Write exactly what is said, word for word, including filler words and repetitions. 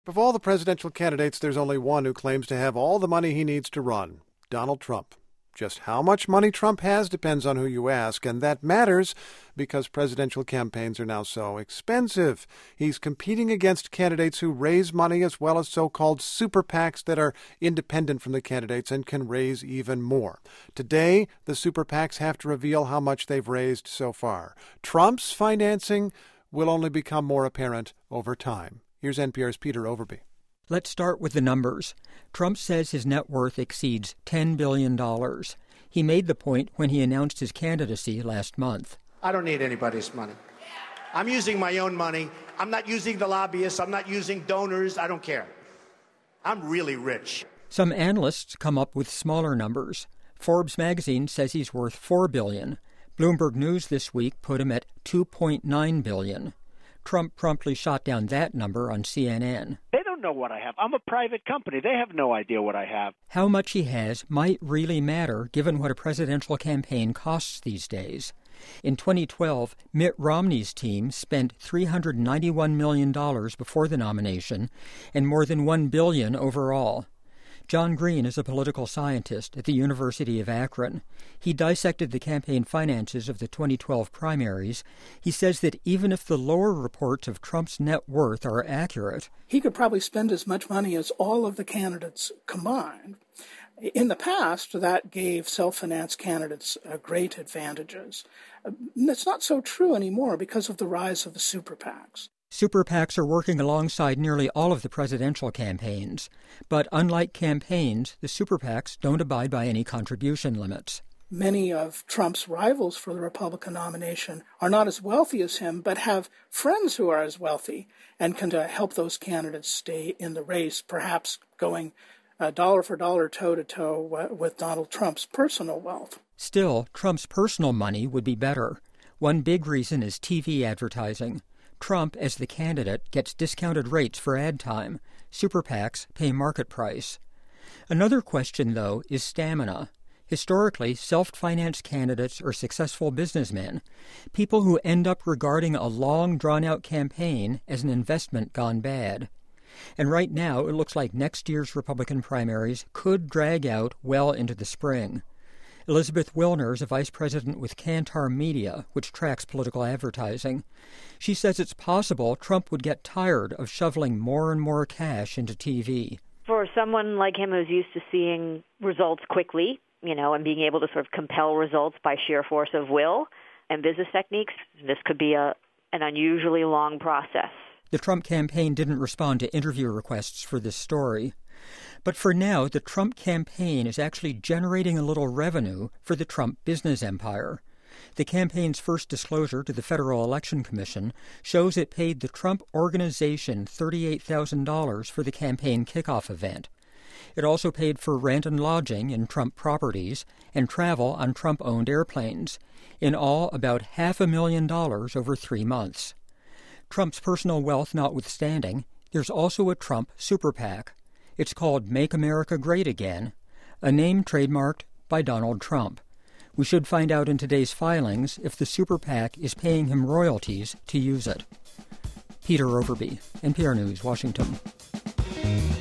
Of all the presidential candidates, there's only one who claims to have all the money he needs to run, Donald Trump. Just how much money Trump has depends on who you ask, and that matters because presidential campaigns are now so expensive. He's competing against candidates who raise money as well as so-called super PACs that are independent from the candidates and can raise even more. Today, the super PACs have to reveal how much they've raised so far. Trump's financing will only become more apparent over time. Here's N P R's Peter Overby. Let's start with the numbers. Trump says his net worth exceeds ten billion dollars. He made the point when he announced his candidacy last month. I don't need anybody's money. I'm using my own money. I'm not using the lobbyists. I'm not using donors. I don't care. I'm really rich. Some analysts come up with smaller numbers. Forbes magazine says he's worth four billion dollars. Bloomberg News this week put him at two point nine billion dollars. Trump promptly shot down that number on C N N. They don't know what I have. I'm a private company. They have no idea what I have. How much he has might really matter given what a presidential campaign costs these days. In twenty twelve, Mitt Romney's team spent three hundred ninety-one million dollars before the nomination and more than one billion dollars overall. John Green is a political scientist at the University of Akron. He dissected the campaign finances of the twenty twelve primaries. He says that even if the lower reports of Trump's net worth are accurate, he could probably spend as much money as all of the candidates combined. In the past, that gave self-financed candidates uh, great advantages. Uh, it's not so true anymore because of the rise of the super PACs. Super PACs are working alongside nearly all of the presidential campaigns. But unlike campaigns, the super PACs don't abide by any contribution limits. Many of Trump's rivals for the Republican nomination are not as wealthy as him, but have friends who are as wealthy and can uh, help those candidates stay in the race, perhaps going uh, dollar for dollar, toe-to-toe uh, with Donald Trump's personal wealth. Still, Trump's personal money would be better. One big reason is T V advertising. Trump, as the candidate, gets discounted rates for ad time. Super PACs pay market price. Another question, though, is stamina. Historically, self-financed candidates are successful businessmen, people who end up regarding a long, drawn-out campaign as an investment gone bad. And right now, it looks like next year's Republican primaries could drag out well into the spring. Elizabeth Wilner is a vice president with Kantar Media, which tracks political advertising. She says it's possible Trump would get tired of shoveling more and more cash into T V. For someone like him who's used to seeing results quickly, you know, and being able to sort of compel results by sheer force of will and business techniques, this could be a an unusually long process. The Trump campaign didn't respond to interview requests for this story. But for now, the Trump campaign is actually generating a little revenue for the Trump business empire. The campaign's first disclosure to the Federal Election Commission shows it paid the Trump Organization thirty-eight thousand dollars for the campaign kickoff event. It also paid for rent and lodging in Trump properties and travel on Trump-owned airplanes. In all, about half a million dollars over three months. Trump's personal wealth notwithstanding, there's also a Trump super PAC. It's called Make America Great Again, a name trademarked by Donald Trump. We should find out in today's filings if the super PAC is paying him royalties to use it. Peter Overby, N P R News, Washington.